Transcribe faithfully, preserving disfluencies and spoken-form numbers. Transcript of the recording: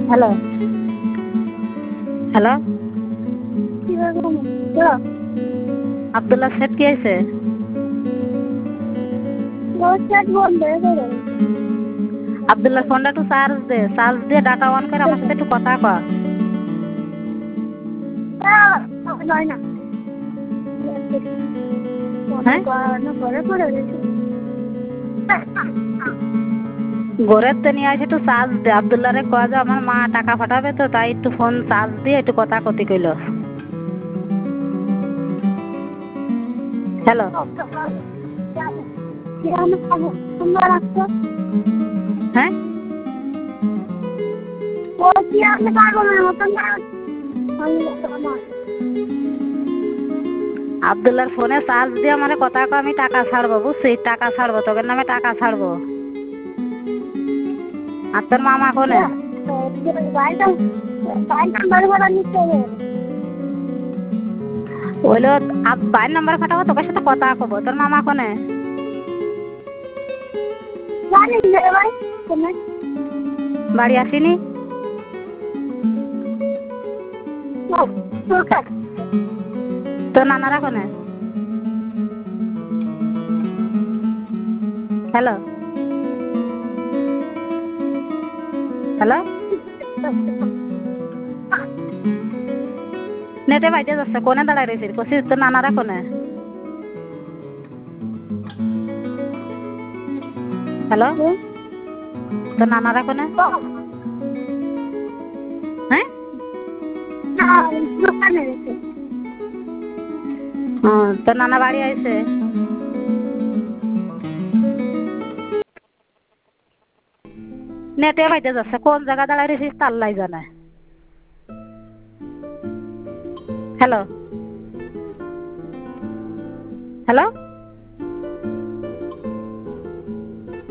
hello hello Abdullah set কি আছে আব্দুল্লাহ ফোনটা একটু চার্জ দে চার্জ দিয়ে ডাটা অন করে আমার সাথে একটু কথা কর হ্যাঁ ঘরের তো নিয়ে আসে একটু চার্জ দে আব্দুল্লাহ রে কয় যে আমার মা টাকা পাঠাবে তো তাই একটু ফোন চার্জ দিয়ে একটু কথা কতি কইল হ্যালো হ্যাঁ আব্দুল্লাহর ফোনে চার্জ দিয়ে আমার কথা কয় আমি টাকা ছাড়বো বুঝছি টাকা ছাড়বো তোদের নামে টাকা ছাড়বো আর তোর মামা কোনে ওইলো বাইর নাম্বার ফাটাবো তোকে সাথে কথা কব তোর মামা কোনে বাড়ি আসিনি তোর নানারা কোনে হ্যালো হ্যালো নেটে বাইতে যাচ্ছে কোনে দাঁড়ায় রয়েছিস কছিস তোর নানারা কোনে হ্যালো তোর নানারা কোনে হ্যাঁ তোর নানা বাড়ি আইছে নেটে বাইতে যাচ্ছে কোন জায়গা দাঁড়ায় রয়েছিস তাল্লাই জানে হ্যালো হ্যালো